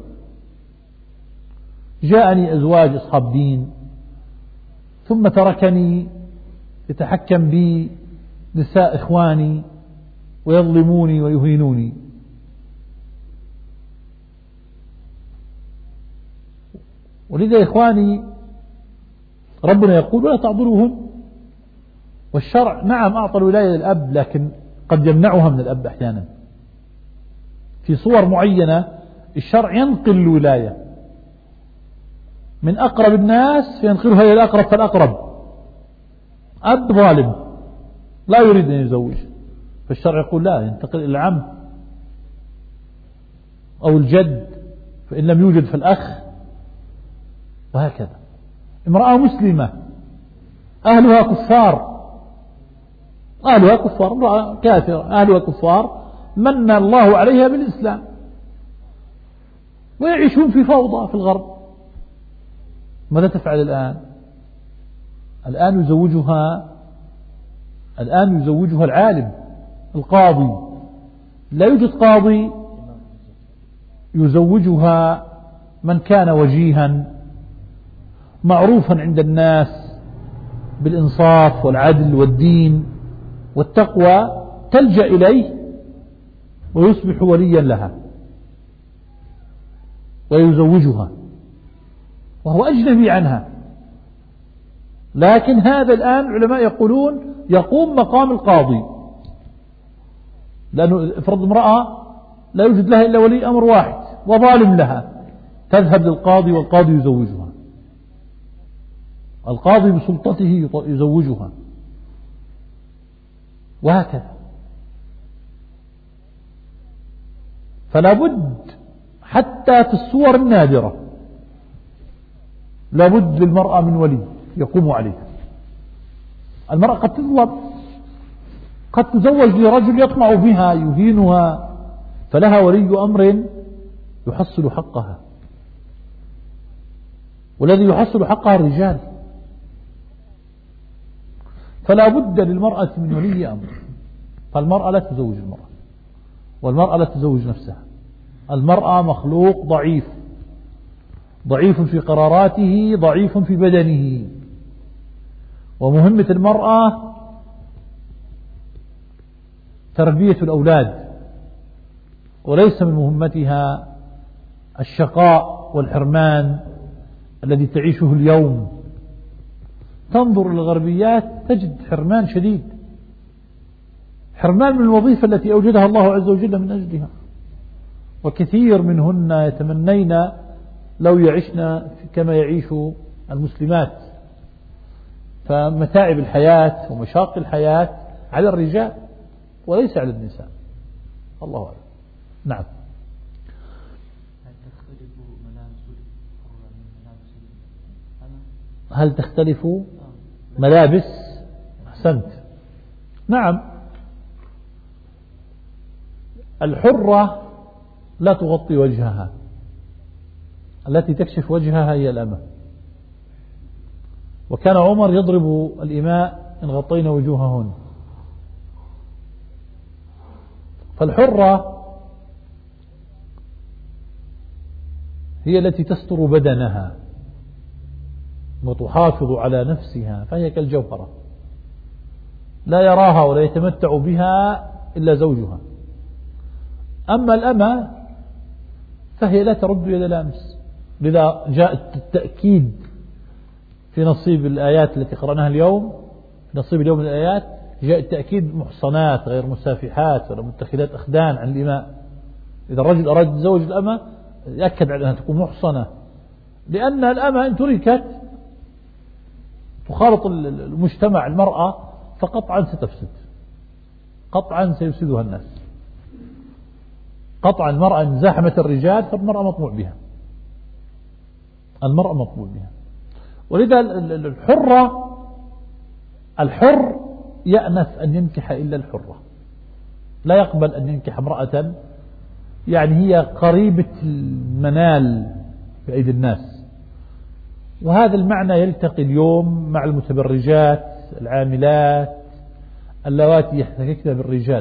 جاءني أزواج أصحاب دين ثم تركني يتحكم بي نساء إخواني ويظلموني ويهينوني. ولذا إخواني ربنا يقول ولا تعضلوهم، والشرع نعم أعطى الولاية للأب لكن قد يمنعها من الأب أحيانا في صور معينة. الشرع ينقل الولاية من أقرب الناس فينقلها إلى الأقرب فالأقرب. أب ظالم لا يريد أن يزوج، فالشرع يقول لا، ينتقل إلى العم أو الجد، فإن لم يوجد فالأخ، وهكذا. امرأة مسلمة أهلها كفار، امرأة كافرة أهلها كفار من الله عليها بالإسلام ويعيشون في فوضى في الغرب. ماذا تفعل الآن؟ الآن يزوجها العالم القاضي، لا يوجد قاضي، يزوجها من كان وجيها معروفا عند الناس بالإنصاف والعدل والدين والتقوى، تلجأ إليه ويصبح وليا لها ويزوجها وهو أجنبي عنها. لكن هذا الآن العلماء يقولون يقوم مقام القاضي، لأنه افرض امرأة لا يوجد لها إلا ولي أمر واحد وظالم لها، تذهب للقاضي والقاضي يزوجها، القاضي بسلطته يزوجها، وهكذا. فلا بد حتى في الصور النادرة لا بد للمرأة من ولي يقوم عليها. المرأة قد تظلم، قد تزوج لرجل يطمع بها يهينها، فلها ولي أمر يحصل حقها، والذي يحصل حقها الرجال. فلا بد للمرأة من ولي أمر. فالمرأة لا تزوج المرأة، والمرأة لا تزوج نفسها. المرأة مخلوق ضعيف في قراراته، ضعيف في بدنه، ومهمة المرأة تربية الأولاد، وليس من مهمتها الشقاء والحرمان الذي تعيشه اليوم. تنظر للغربيات تجد حرمان شديد، حرمان من الوظيفة التي أوجدها الله عز وجل من أجلها. وكثير منهن يتمنين لو يعيشن كما يعيش المسلمات. فمتاعب الحياة ومشاق الحياة على الرجال وليس على النساء. الله أعلم. نعم. هل تختلف ملابس؟ أحسنت. نعم. الحرة لا تغطي وجهها، التي تكشف وجهها هي الأمة. وكان عمر يضرب الإماء إن غطينا وجوههن. فالحرة هي التي تستر بدنها وتحافظ على نفسها، فهي كالجوهرة لا يراها ولا يتمتع بها إلا زوجها. أما الأمة فهي لا ترد يد لامس. لذا جاء التأكيد في نصيب الآيات التي قرأناها اليوم، في نصيب اليوم من الآيات جاء التأكيد محصنات غير مسافحات ولا متخذات أخدان عن الإماء. إذا الرجل أراد زوج الأمة يأكد على أنها تكون محصنة، لأن الأمة إن تركت تخالط المجتمع المرأة فقطعا ستفسد، قطعا سيفسدها الناس. قطعا المرأة إن زاحمت الرجال فالمرأة مطموع بها، المرأة مطموع بها. ولذا الحر يأنف أن ينكح إلا الحرة، لا يقبل أن ينكح امرأة يعني هي قريبة المنال في أيدي الناس. وهذا المعنى يلتقي اليوم مع المتبرجات العاملات اللواتي يحتككن بالرجال.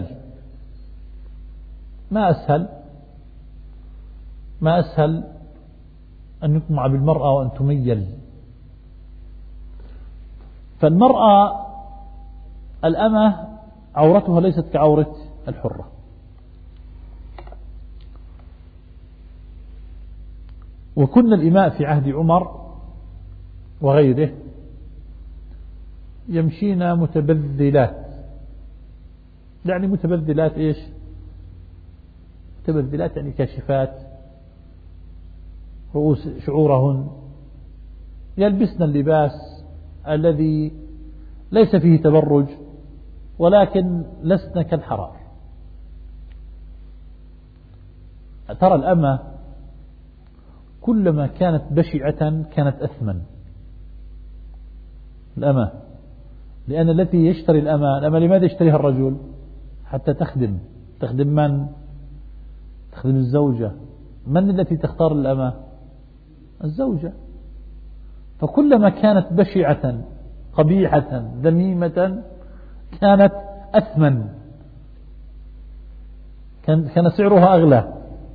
ما أسهل أن يطمع بالمرأة وأن تميل. فالمرأة الأمة عورتها ليست كعورة الحرة. وكنا الإماء في عهد عمر وغيره يمشين متبذلات. يعني متبذلات إيش؟ متبذلات يعني كاشفات رؤوس شعورهن، يلبسن اللباس الذي ليس فيه تبرج ولكن لسن كالحرار. ترى الأمة كلما كانت بشعة كانت أثمن الأمة، لأن التي يشتري الأمة لماذا يشتريها الرجل؟ حتى تخدم من؟ تخدم الزوجة. من التي تختار الأمة؟ الزوجة. فكلما كانت بشعة قبيحة ذميمة كانت أثمن، كان سعرها أغلى.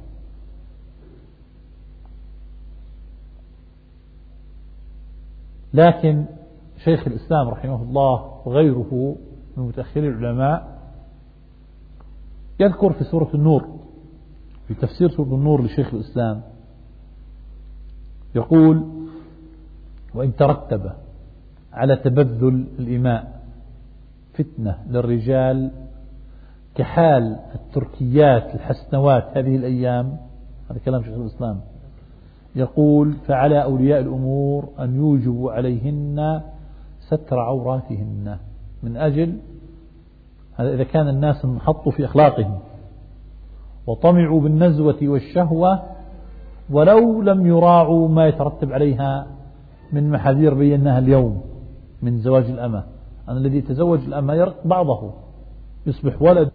لكن شيخ الإسلام رحمه الله وغيره من متأخري العلماء يذكر في سورة النور، في تفسير سورة النور لشيخ الإسلام، يقول: وإن ترتب على تبذل الإماء فتنة للرجال كحال التركيات الحسنوات هذه الأيام، هذا كلام شيخ الإسلام، يقول: فعلى أولياء الأمور أن يوجبوا عليهن ستر عوراتهن، من أجل هذا إذا كان الناس انحطوا في أخلاقهم وطمعوا بالنزوة والشهوة ولو لم يراعوا ما يترتب عليها من محاذير بيناها اليوم من زواج الأمة. أن الذي يتزوج الأمة يرق بعضه، يصبح ولد